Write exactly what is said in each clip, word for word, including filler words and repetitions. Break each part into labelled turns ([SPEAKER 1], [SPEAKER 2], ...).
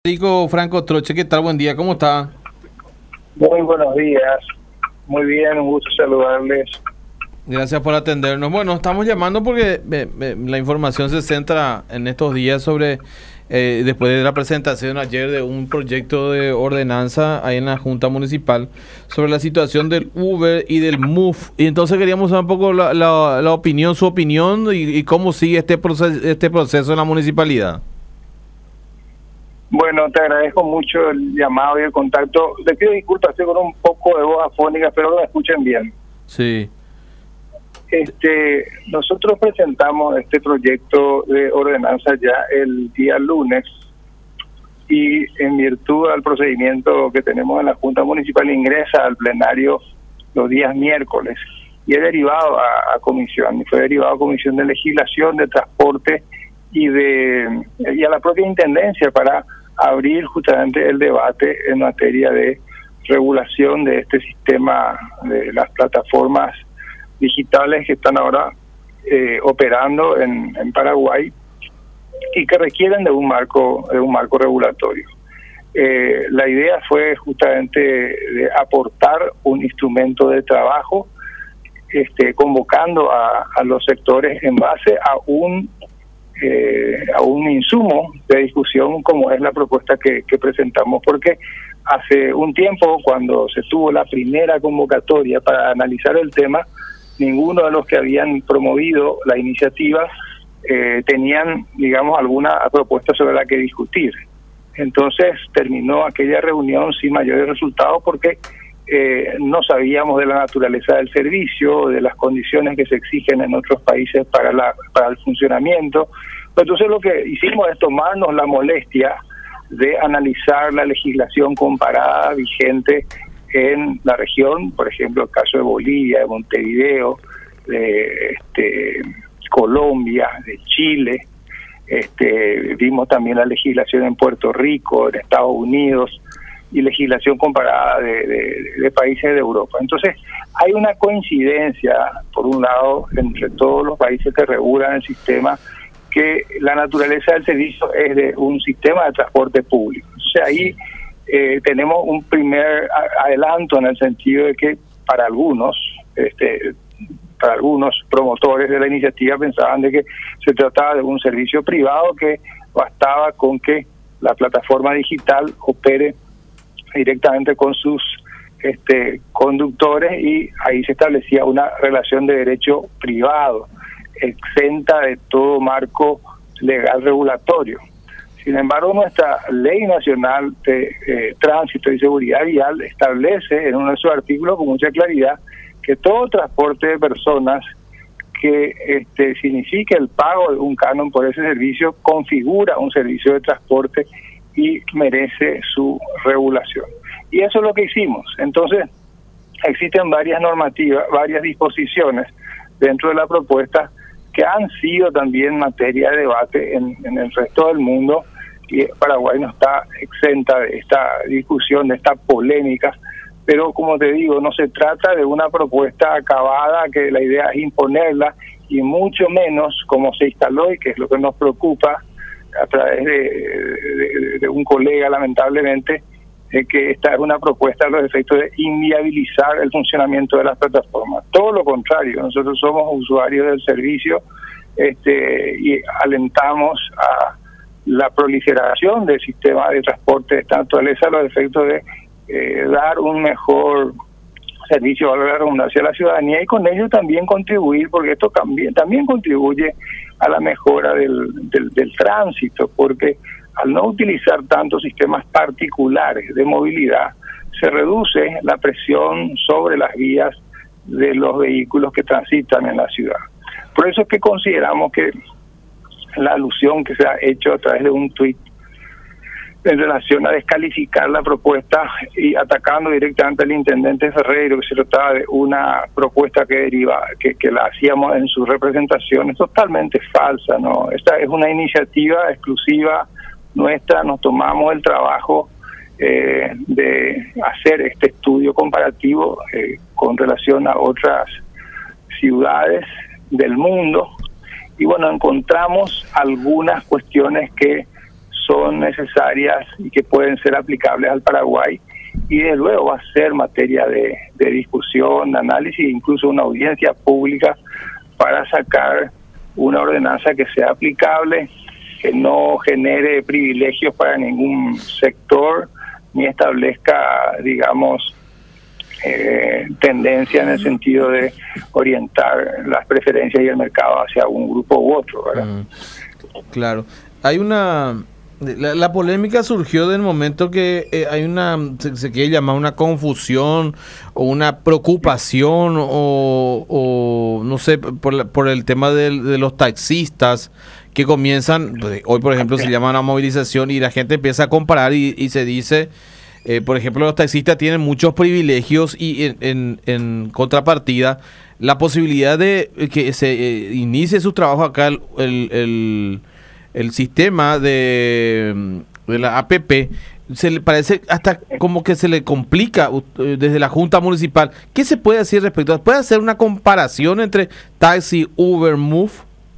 [SPEAKER 1] Federico Franco Troche, ¿qué tal? Buen día, ¿cómo está?
[SPEAKER 2] Muy buenos días, muy bien, un gusto saludarles.
[SPEAKER 1] Gracias por atendernos. Bueno, estamos llamando porque eh, eh, la información se centra en estos días sobre, eh, después de la presentación ayer de un proyecto de ordenanza ahí en la Junta Municipal sobre la situación del Uber y del M U F. Y entonces queríamos saber un poco la, la, la opinión, su opinión y, y cómo sigue este proceso, este proceso en la municipalidad.
[SPEAKER 2] Bueno, te agradezco mucho el llamado y el contacto. Les pido disculpas, estoy con un poco de voz afónica, espero que me escuchen bien.
[SPEAKER 1] Sí.
[SPEAKER 2] Este, nosotros presentamos este proyecto de ordenanza ya el día lunes y en virtud del procedimiento que tenemos en la Junta Municipal ingresa al plenario los días miércoles y es derivado a, a comisión, fue derivado a Comisión de Legislación, de Transporte y de y a la propia Intendencia para abrir justamente el debate en materia de regulación de este sistema de las plataformas digitales que están ahora eh, operando en, en Paraguay y que requieren de un marco de un marco regulatorio. Eh, la idea fue justamente de aportar un instrumento de trabajo, este, convocando a, a los sectores en base a un Eh, a un insumo de discusión como es la propuesta que, que presentamos, porque hace un tiempo, cuando se tuvo la primera convocatoria para analizar el tema, ninguno de los que habían promovido la iniciativa eh, tenían, digamos, alguna propuesta sobre la que discutir. Entonces terminó aquella reunión sin mayores resultados porque eh, no sabíamos de la naturaleza del servicio, de las condiciones que se exigen en otros países para la para el funcionamiento. Entonces lo que hicimos es tomarnos la molestia de analizar la legislación comparada vigente en la región, por ejemplo el caso de Bolivia, de Montevideo, de este, Colombia, de Chile. Este, vimos también la legislación en Puerto Rico, en Estados Unidos, y legislación comparada de, de, de países de Europa. Entonces, hay una coincidencia, por un lado, entre todos los países que regulan el sistema, que la naturaleza del servicio es de un sistema de transporte público. O sea, ahí eh, tenemos un primer adelanto en el sentido de que para algunos, este, para algunos promotores de la iniciativa pensaban de que se trataba de un servicio privado que bastaba con que la plataforma digital opere directamente con sus este, conductores y ahí se establecía una relación de derecho privado, exenta de todo marco legal regulatorio. Sin embargo, nuestra Ley Nacional de eh, Tránsito y Seguridad Vial establece en uno de sus artículos con mucha claridad que todo transporte de personas que este, signifique el pago de un canon por ese servicio configura un servicio de transporte y merece su regulación. Y eso es lo que hicimos. Entonces, existen varias normativas, varias disposiciones dentro de la propuesta que han sido también materia de debate en, en el resto del mundo, y Paraguay no está exenta de esta discusión, de esta polémica, pero como te digo, no se trata de una propuesta acabada que la idea es imponerla, y mucho menos como se instaló, y que es lo que nos preocupa, a través de, de, de un colega, lamentablemente, eh, que esta es una propuesta a los efectos de inviabilizar el funcionamiento de las plataformas. Todo lo contrario, nosotros somos usuarios del servicio este, y alentamos a la proliferación del sistema de transporte de esta naturaleza a los efectos de eh, dar un mejor servicio, valor de la redundancia a la ciudadanía y con ello también contribuir, porque esto también, también contribuye a la mejora del, del, del tránsito, porque al no utilizar tantos sistemas particulares de movilidad, se reduce la presión sobre las vías de los vehículos que transitan en la ciudad. Por eso es que consideramos que la alusión que se ha hecho a través de un tuit en relación a descalificar la propuesta y atacando directamente al intendente Ferreiro, que se trataba de una propuesta que deriva, que, que la hacíamos en su representación, es totalmente falsa, ¿no? Esta es una iniciativa exclusiva nuestra, nos tomamos el trabajo eh, de hacer este estudio comparativo eh, con relación a otras ciudades del mundo, y bueno, encontramos algunas cuestiones que son necesarias y que pueden ser aplicables al Paraguay, y desde luego va a ser materia de, de discusión, análisis, incluso una audiencia pública para sacar una ordenanza que sea aplicable, que no genere privilegios para ningún sector, ni establezca, digamos, eh, tendencia en el sentido de orientar las preferencias y el mercado hacia un grupo u otro, ¿verdad?
[SPEAKER 1] Mm, claro. Hay una... La, la polémica surgió del momento que eh, hay una, se, se quiere llamar una confusión o una preocupación o, o no sé, por, la, por el tema de, de los taxistas que comienzan, hoy por ejemplo se llama una movilización y la gente empieza a comparar y, y se dice, eh, por ejemplo, los taxistas tienen muchos privilegios y en, en, en contrapartida la posibilidad de que se eh, inicie su trabajo acá el, el, el el sistema de, de la A P P, se le parece hasta como que se le complica uh, desde la Junta Municipal. ¿Qué se puede hacer respecto a? ¿Puede hacer una comparación entre taxi, Uber, Move?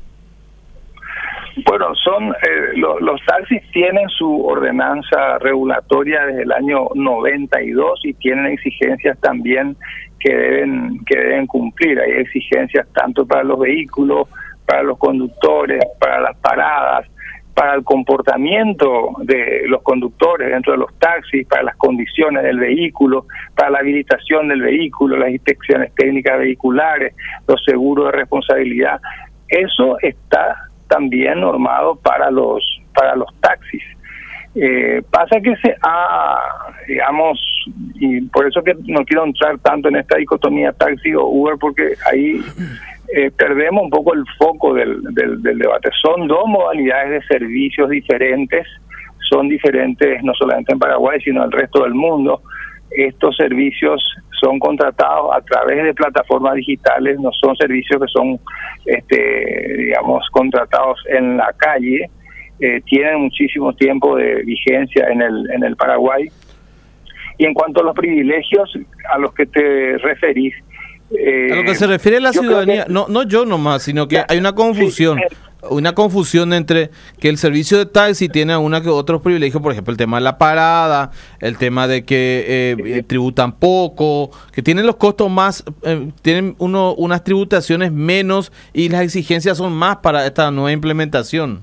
[SPEAKER 2] Bueno, son eh, lo, los taxis tienen su ordenanza regulatoria desde el año noventa y dos y tienen exigencias también que deben que deben cumplir. Hay exigencias tanto para los vehículos, para los conductores, para las paradas, para el comportamiento de los conductores dentro de los taxis, para las condiciones del vehículo, para la habilitación del vehículo, las inspecciones técnicas vehiculares, los seguros de responsabilidad. Eso está también normado para los para los taxis. Eh, pasa que se ha, digamos, y por eso que no quiero entrar tanto en esta dicotomía taxi o Uber, porque ahí eh, perdemos un poco el foco del, del, del debate. Son dos modalidades de servicios diferentes, son diferentes no solamente en Paraguay, sino en el resto del mundo. Estos servicios son contratados a través de plataformas digitales, no son servicios que son, este, digamos, contratados en la calle. Eh, tienen muchísimo tiempo de vigencia en el en el Paraguay. Y en cuanto a los privilegios a los que te referís, eh,
[SPEAKER 1] a lo que se refiere a la ciudadanía, que, no no yo nomás, sino que hay una confusión, sí, una confusión entre que el servicio de taxi tiene una que otros privilegios, por ejemplo el tema de la parada, el tema de que eh, eh, tributan poco, que tienen los costos más, eh, tienen uno unas tributaciones menos y las exigencias son más para esta nueva implementación.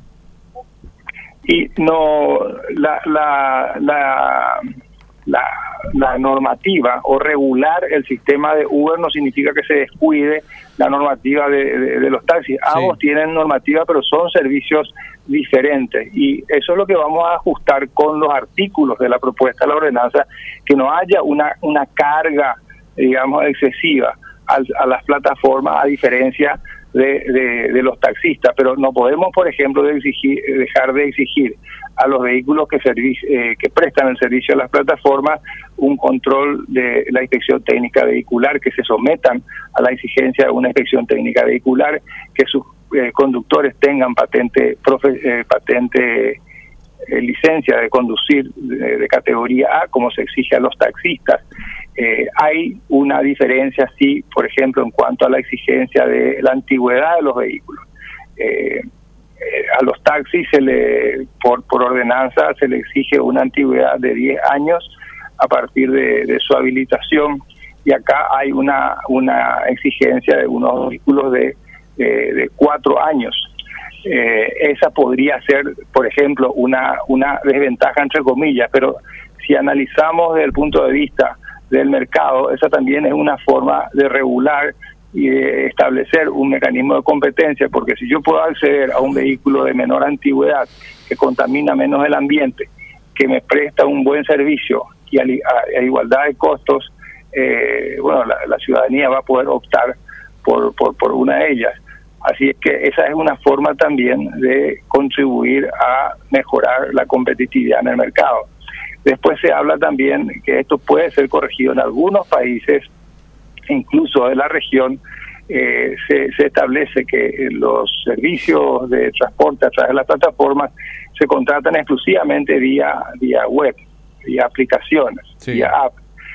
[SPEAKER 2] Y no la la la la, la normativa o regular el sistema de Uber no significa que se descuide la normativa de, de, de los taxis. Ambos sí tienen normativa, pero son servicios diferentes, y eso es lo que vamos a ajustar con los artículos de la propuesta de la ordenanza, que no haya una una carga, digamos, excesiva a, a las plataformas, a diferencia De, de, de los taxistas. Pero no podemos, por ejemplo, de exigir, dejar de exigir a los vehículos que servicio, eh, que prestan el servicio a las plataformas un control de la inspección técnica vehicular, que se sometan a la exigencia de una inspección técnica vehicular, que sus eh, conductores tengan patente profe, eh, patente eh, licencia de conducir de, de categoría A, como se exige a los taxistas. Eh, hay una diferencia, sí, por ejemplo, en cuanto a la exigencia de la antigüedad de los vehículos. Eh, eh, a los taxis, se le por, por ordenanza, se le exige una antigüedad de diez años a partir de, de su habilitación, y acá hay una, una exigencia de unos vehículos de, de, de cuatro años. Eh, esa podría ser, por ejemplo, una, una desventaja, entre comillas, pero si analizamos desde el punto de vista del mercado, esa también es una forma de regular y de establecer un mecanismo de competencia, porque si yo puedo acceder a un vehículo de menor antigüedad, que contamina menos el ambiente, que me presta un buen servicio y a, a, a igualdad de costos, eh, bueno, la, la ciudadanía va a poder optar por, por, por una de ellas. Así es que esa es una forma también de contribuir a mejorar la competitividad en el mercado. Después se habla también que esto puede ser corregido en algunos países, incluso de la región. Eh, se, se establece que los servicios de transporte a través de las plataformas se contratan exclusivamente vía vía web, vía aplicaciones, sí, vía app.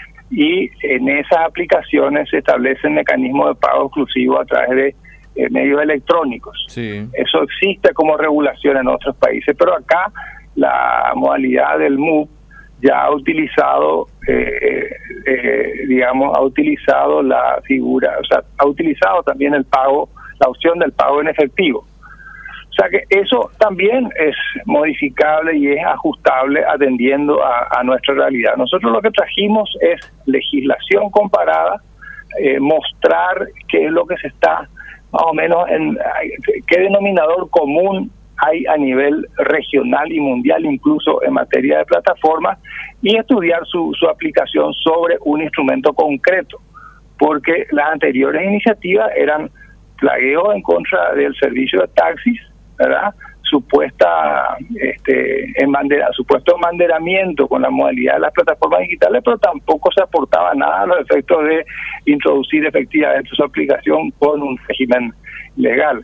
[SPEAKER 2] Y en esas aplicaciones se establecen mecanismos de pago exclusivo a través de eh, medios electrónicos.
[SPEAKER 1] Sí.
[SPEAKER 2] Eso existe como regulación en otros países, pero acá la modalidad del M U P ya ha utilizado, eh, eh, digamos, ha utilizado la figura, o sea, ha utilizado también el pago, la opción del pago en efectivo. O sea que eso también es modificable y es ajustable atendiendo a, a nuestra realidad. Nosotros lo que trajimos es legislación comparada, eh, mostrar qué es lo que se está, más o menos, en qué denominador común hay a nivel regional y mundial, incluso en materia de plataformas, y estudiar su, su aplicación sobre un instrumento concreto, porque las anteriores iniciativas eran plagueos en contra del servicio de taxis, ¿verdad? Supuesta, este, embandera, supuesto embanderamiento con la modalidad de las plataformas digitales, pero tampoco se aportaba nada a los efectos de introducir efectivamente su aplicación con un régimen legal.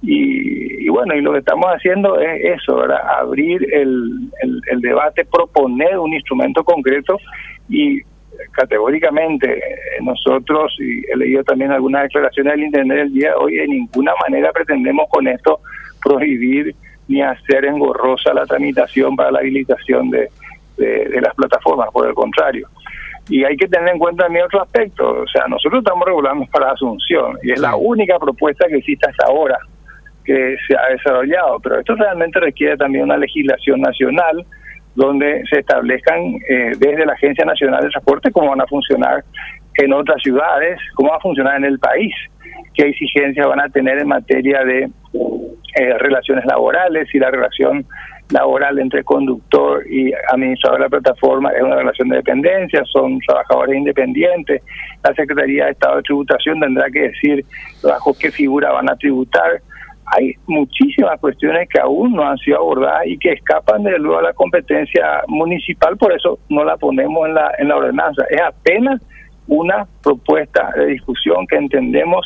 [SPEAKER 2] Y, y bueno, y lo que estamos haciendo es eso, ¿verdad? Abrir el, el, el debate, proponer un instrumento concreto y categóricamente nosotros, y he leído también algunas declaraciones del Internet del día de hoy, de ninguna manera pretendemos con esto prohibir ni hacer engorrosa la tramitación para la habilitación de, de, de las plataformas, por el contrario. Y hay que tener en cuenta también otro aspecto, o sea, nosotros estamos regulando para Asunción, y es la única propuesta que existe hasta ahora que se ha desarrollado, pero esto realmente requiere también una legislación nacional donde se establezcan eh, desde la Agencia Nacional de Transporte cómo van a funcionar en otras ciudades, cómo va a funcionar en el país, qué exigencias van a tener en materia de eh, relaciones laborales, si la relación laboral entre conductor y administrador de la plataforma es una relación de dependencia, son trabajadores independientes. La Secretaría de Estado de Tributación tendrá que decir bajo qué figura van a tributar. Hay muchísimas cuestiones que aún no han sido abordadas y que escapan de luego a la competencia municipal, por eso no la ponemos en la, en la ordenanza. Es apenas una propuesta de discusión que entendemos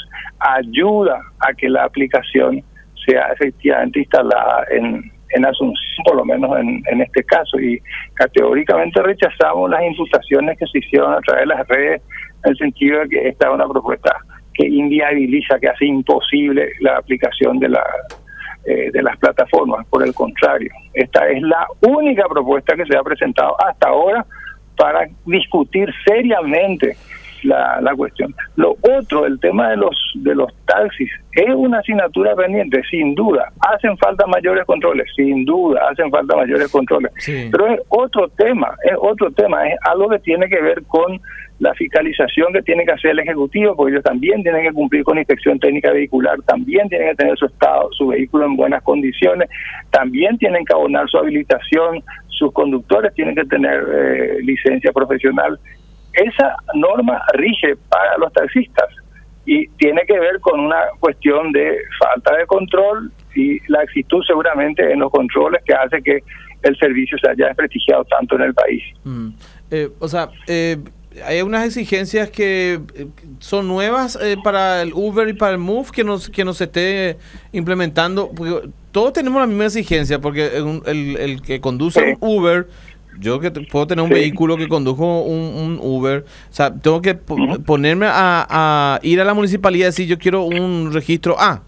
[SPEAKER 2] ayuda a que la aplicación sea efectivamente instalada en, en Asunción, por lo menos en, en este caso, y categóricamente rechazamos las imputaciones que se hicieron a través de las redes en el sentido de que esta es una propuesta que inviabiliza, que hace imposible la aplicación de la eh, de las plataformas. Por el contrario, esta es la única propuesta que se ha presentado hasta ahora para discutir seriamente la, la cuestión. Lo otro, el tema de los de los taxis, es una asignatura pendiente, sin duda. Hacen falta mayores controles, sin duda, hacen falta mayores controles. Sí. Pero es otro tema, es otro tema, es algo que tiene que ver con la fiscalización que tiene que hacer el Ejecutivo, porque ellos también tienen que cumplir con inspección técnica vehicular, también tienen que tener su estado, su vehículo en buenas condiciones, también tienen que abonar su habilitación, sus conductores tienen que tener eh, licencia profesional. Esa norma rige para los taxistas y tiene que ver con una cuestión de falta de control y la actitud seguramente en los controles que hace que el servicio se haya desprestigiado tanto en el país.
[SPEAKER 1] Mm. Eh, o sea, eh... hay unas exigencias que son nuevas eh, para el Uber y para el Move que nos que nos esté implementando, porque todos tenemos la misma exigencia, porque el, el, el que conduce sí. un Uber, yo que puedo tener un sí. vehículo que condujo un, un Uber, o sea, tengo que po uh-huh. ponerme a, a ir a la municipalidad y decir yo quiero un registro A.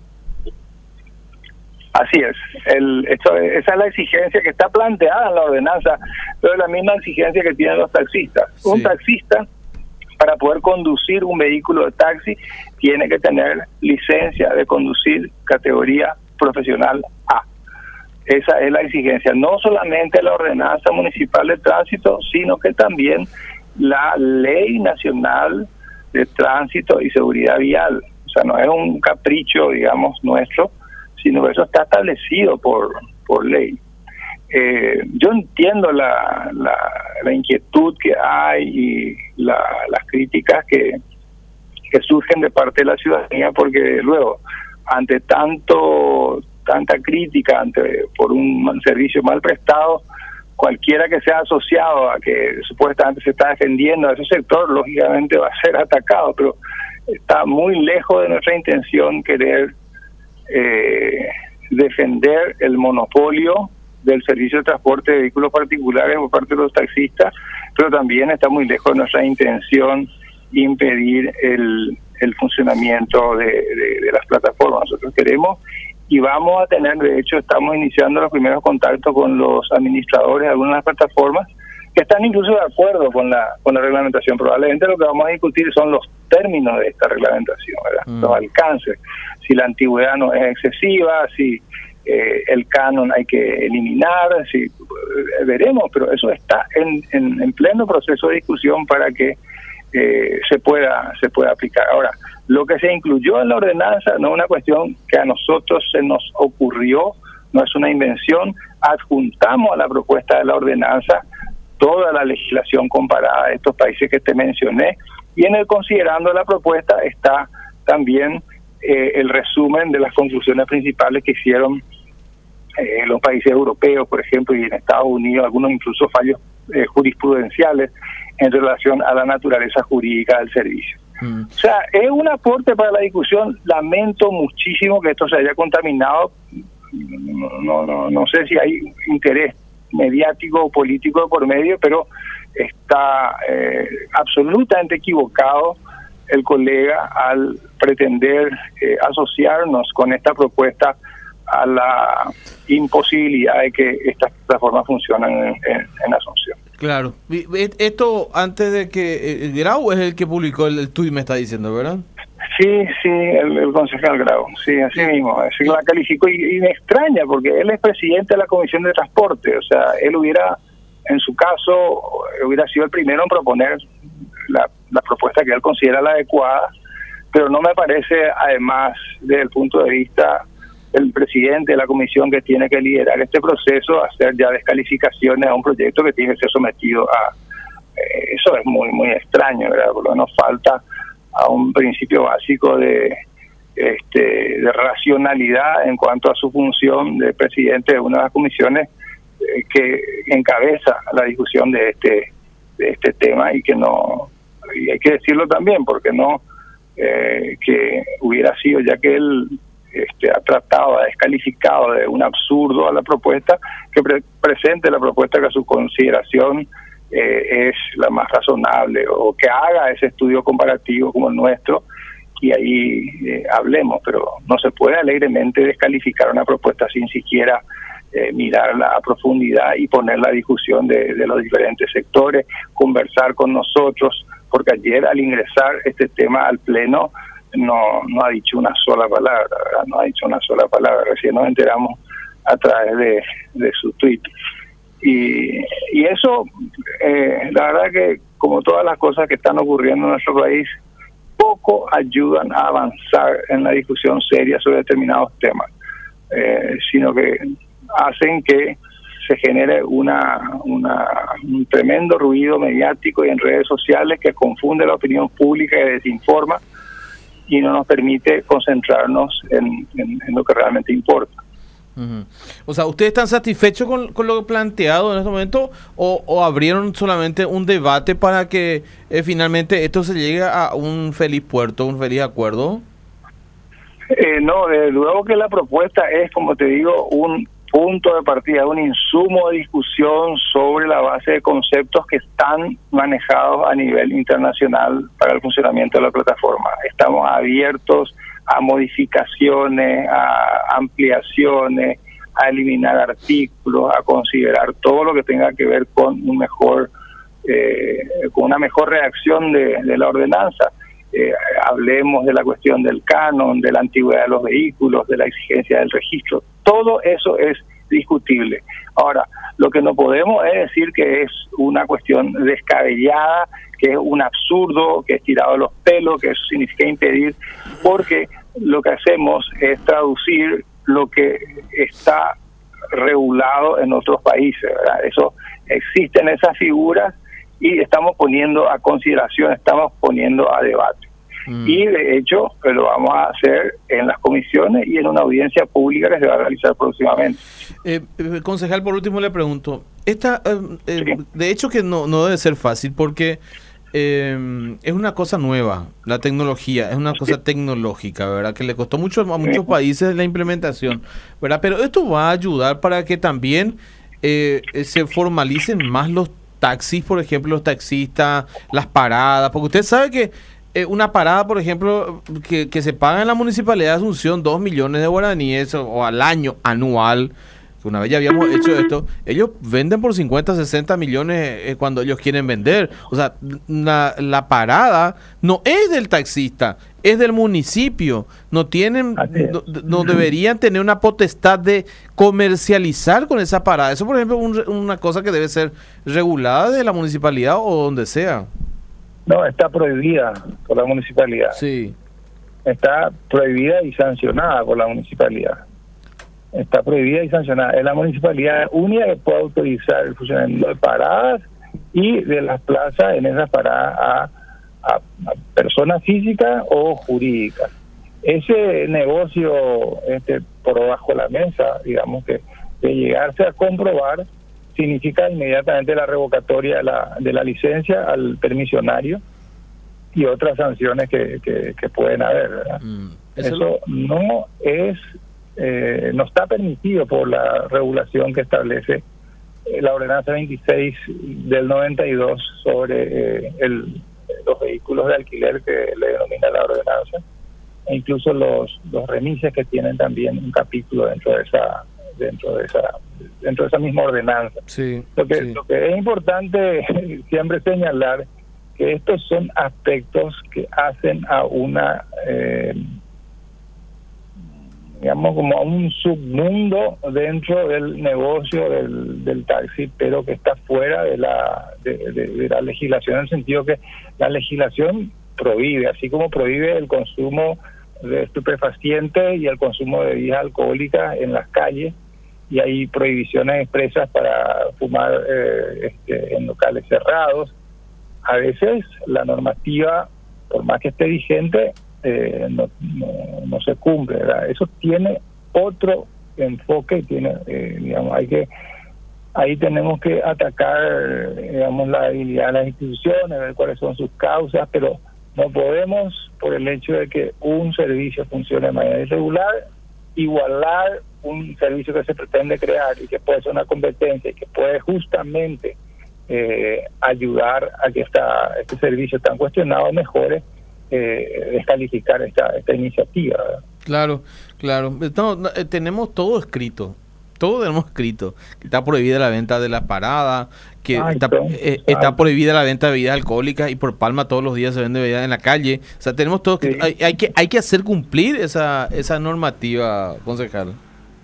[SPEAKER 2] Así es, el, esto, esa es la exigencia que está planteada en la ordenanza, pero es la misma exigencia que tienen los taxistas. Sí. Un taxista, para poder conducir un vehículo de taxi, tiene que tener licencia de conducir categoría profesional A. Esa es la exigencia, no solamente la ordenanza municipal de tránsito, sino que también la ley nacional de tránsito y seguridad vial. O sea, no es un capricho, digamos, nuestro, sino que eso está establecido por por ley. Eh, yo entiendo la, la, la inquietud que hay y la, las críticas que, que surgen de parte de la ciudadanía, porque luego, ante tanto tanta crítica ante por un servicio mal prestado, cualquiera que sea asociado a que supuestamente se está defendiendo a ese sector, lógicamente va a ser atacado, pero está muy lejos de nuestra intención querer Eh, defender el monopolio del servicio de transporte de vehículos particulares por parte de los taxistas, pero también está muy lejos de nuestra intención impedir el, el funcionamiento de, de, de las plataformas. Nosotros queremos y vamos a tener, de hecho, estamos iniciando los primeros contactos con los administradores de algunas de las plataformas que están incluso de acuerdo con la con la reglamentación. Probablemente lo que vamos a discutir son los términos de esta reglamentación, ¿verdad? Mm. Los alcances, si la antigüedad no es excesiva, si eh, el canon hay que eliminar, si eh, veremos, pero eso está en, en, en pleno proceso de discusión para que eh, se pueda se pueda aplicar. Ahora, lo que se incluyó en la ordenanza no es una cuestión que a nosotros se nos ocurrió, no es una invención. Adjuntamos a la propuesta de la ordenanza toda la legislación comparada de estos países que te mencioné, y en el considerando la propuesta está también eh, el resumen de las conclusiones principales que hicieron eh, los países europeos, por ejemplo, y en Estados Unidos, algunos incluso fallos eh, jurisprudenciales en relación a la naturaleza jurídica del servicio. Mm. O sea, es un aporte para la discusión. Lamento muchísimo que esto se haya contaminado. No, no, no, no sé si hay interés mediático o político por medio, pero está eh, absolutamente equivocado el colega al pretender eh, asociarnos con esta propuesta a la imposibilidad de que estas plataformas funcionen en, en, en Asunción.
[SPEAKER 1] Claro. Esto antes de que el Grau es el que publicó el, el tuit, me está diciendo, ¿verdad?
[SPEAKER 2] Sí, sí, el, el concejal Grau, sí, así sí. mismo, así la calificó y, y me extraña porque él es presidente de la Comisión de Transporte, o sea, él hubiera, en su caso, hubiera sido el primero en proponer la, la propuesta que él considera la adecuada, pero no me parece, además, desde el punto de vista del presidente de la comisión que tiene que liderar este proceso, hacer ya descalificaciones a un proyecto que tiene que ser sometido a... Eh, eso es muy, muy extraño, ¿verdad? Por lo menos falta a un principio básico de este de racionalidad en cuanto a su función de presidente de una de las comisiones eh, que encabeza la discusión de este de este tema, y que no, y hay que decirlo también, porque no eh, que hubiera sido, ya que él este, ha tratado, ha descalificado de un absurdo a la propuesta, que pre presente la propuesta que a su consideración Eh, es la más razonable, o que haga ese estudio comparativo como el nuestro, y ahí eh, hablemos, pero no se puede alegremente descalificar una propuesta sin siquiera eh, mirarla a profundidad y ponerla a discusión de, de los diferentes sectores, conversar con nosotros, porque ayer al ingresar este tema al Pleno no, no ha dicho una sola palabra, ¿verdad? No ha dicho una sola palabra, recién nos enteramos a través de, de su tweet. Y, y eso, eh, la verdad que como todas las cosas que están ocurriendo en nuestro país, poco ayudan a avanzar en la discusión seria sobre determinados temas, eh, sino que hacen que se genere una, una un tremendo ruido mediático y en redes sociales que confunde la opinión pública y desinforma, y no nos permite concentrarnos en, en, en lo que realmente importa.
[SPEAKER 1] Uh-huh. O sea, ¿ustedes están satisfechos con, con lo planteado en este momento, o, o abrieron solamente un debate para que eh, finalmente esto se llegue a un feliz puerto, un feliz acuerdo?
[SPEAKER 2] Eh, no, desde luego que la propuesta es, como te digo, un punto de partida, un insumo de discusión sobre la base de conceptos que están manejados a nivel internacional para el funcionamiento de la plataforma. Estamos abiertos a modificaciones, a ampliaciones, a eliminar artículos, a considerar todo lo que tenga que ver con un mejor, eh, con una mejor redacción de, de la ordenanza. Eh, hablemos de la cuestión del canon, de la antigüedad de los vehículos, de la exigencia del registro. Todo eso es discutible. Ahora, lo que no podemos es decir que es una cuestión descabellada, que es un absurdo, que es tirado de los pelos, que eso significa impedir, porque lo que hacemos es traducir lo que está regulado en otros países, ¿verdad? Eso, existen esas figuras y estamos poniendo a consideración, estamos poniendo a debate. Mm. Y de hecho lo vamos a hacer en las comisiones y en una audiencia pública que se va a realizar próximamente.
[SPEAKER 1] Eh, eh, concejal, por último le pregunto, esta, eh, eh, sí. de hecho que no, no debe ser fácil, porque eh, es una cosa nueva, la tecnología, es una cosa sí. tecnológica, ¿verdad? Que le costó mucho a muchos sí. países la implementación, ¿verdad? Pero esto va a ayudar para que también eh, se formalicen más los taxis, por ejemplo, los taxistas, las paradas, porque usted sabe que eh, una parada, por ejemplo, que, que se paga en la Municipalidad de Asunción dos millones de guaraníes o, o al año, anual, que una vez ya habíamos hecho esto, ellos venden por cincuenta, sesenta millones eh, cuando ellos quieren vender. O sea, la, la parada no es del taxista, es del municipio. No tienen, no, no deberían tener una potestad de comercializar con esa parada. Eso, por ejemplo, es un, una cosa que debe ser regulada de la municipalidad o donde sea.
[SPEAKER 2] No, está prohibida por la municipalidad.
[SPEAKER 1] Sí.
[SPEAKER 2] Está prohibida y sancionada por la municipalidad. Está prohibida y sancionada. Es la municipalidad única que puede autorizar el funcionamiento de paradas y de las plazas en esas paradas a, a, a personas físicas o jurídicas. Ese negocio este, por debajo de la mesa, digamos que de llegarse a comprobar, significa inmediatamente la revocatoria de la, de la licencia al permisionario y otras sanciones que, que, que pueden haber, ¿verdad? Mm, eso, eso no es eh, no está permitido por la regulación que establece eh, la ordenanza veintiséis del noventa y dos sobre eh, el, los vehículos de alquiler, que le denomina la ordenanza, e incluso los, los remises, que tienen también un capítulo dentro de esa dentro de esa dentro de esa misma ordenanza.
[SPEAKER 1] Sí,
[SPEAKER 2] lo que
[SPEAKER 1] sí.
[SPEAKER 2] lo que es importante siempre señalar que estos son aspectos que hacen a una eh, digamos como a un submundo dentro del negocio del, del taxi, pero que está fuera de la de, de, de la legislación, en el sentido que la legislación prohíbe, así como prohíbe el consumo de estupefacientes y el consumo de bebidas alcohólicas en las calles, y hay prohibiciones expresas para fumar eh, este, en locales cerrados. A veces la normativa, por más que esté vigente, eh, no, no, no se cumple, ¿verdad? Eso tiene otro enfoque, tiene, eh, digamos, hay que ahí tenemos que atacar, digamos, la debilidad de las instituciones, ver cuáles son sus causas, pero no podemos, por el hecho de que un servicio funcione de manera irregular, igualar un servicio que se pretende crear y que puede ser una competencia y que puede justamente eh, ayudar a que esta, este servicio tan cuestionado mejore, eh, descalificar esta, esta iniciativa, ¿verdad?
[SPEAKER 1] Claro, claro. No, no, eh, tenemos todo escrito. Todo tenemos escrito, que está prohibida la venta de la parada, que
[SPEAKER 2] Ay,
[SPEAKER 1] está,
[SPEAKER 2] no,
[SPEAKER 1] eh, está prohibida la venta de bebidas alcohólicas, y por Palma todos los días se vende bebidas en la calle. O sea, tenemos todo
[SPEAKER 2] sí.
[SPEAKER 1] hay, hay que hay que hacer cumplir esa esa normativa, concejal.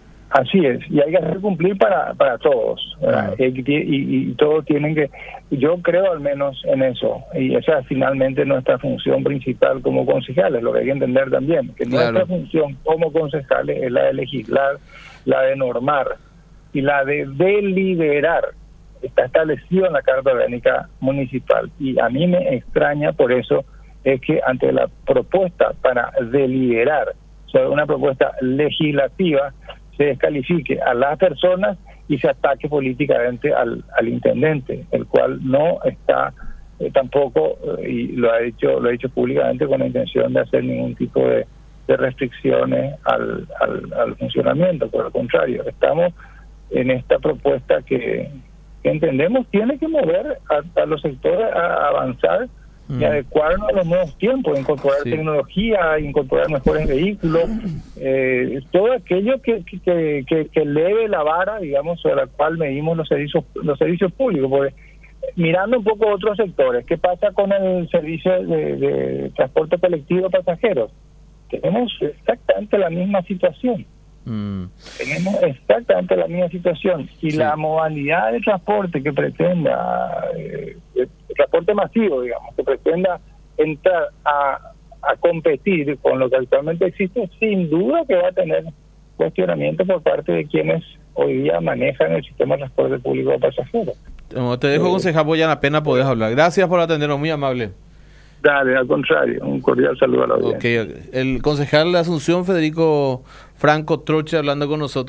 [SPEAKER 2] Así es, y hay que hacer cumplir para para todos, ¿verdad? Uh-huh. y, y, y todos tienen que, yo creo al menos en eso, y esa es finalmente nuestra función principal como concejales, lo que hay que entender también, que claro. Nuestra función como concejales es la de legislar, la de normar y la de deliberar. Está establecido en la Carta Orgánica Municipal, y a mí me extraña por eso es que ante la propuesta para deliberar sobre una propuesta legislativa se descalifique a las personas y se ataque políticamente al, al intendente, el cual no está eh, tampoco, eh, y lo ha dicho lo ha dicho públicamente, con la intención de hacer ningún tipo de, de restricciones al, al, al funcionamiento. Por el contrario, estamos en esta propuesta que, que entendemos tiene que mover a, a los sectores a avanzar y adecuarnos a los nuevos tiempos, incorporar sí. tecnología, incorporar mejores vehículos, eh, todo aquello que, que, que, que eleve la vara, digamos, sobre la cual medimos los servicios los servicios públicos. Porque mirando un poco otros sectores, ¿qué pasa con el servicio de, de transporte colectivo de pasajeros? Tenemos exactamente la misma situación. Mm. Tenemos exactamente la misma situación, y sí. La modalidad de transporte que pretenda, eh, el transporte masivo, digamos, que pretenda entrar a, a competir con lo que actualmente existe, sin duda que va a tener cuestionamiento por parte de quienes hoy día manejan el sistema de transporte público de pasajeros.
[SPEAKER 1] Te dejo, eh, concejal, voy a la pena poder hablar. Gracias por atendernos, muy amable.
[SPEAKER 2] Dale, al contrario, un cordial saludo a la audiencia.
[SPEAKER 1] Okay. El concejal de Asunción, Federico Franco Troche, hablando con nosotros.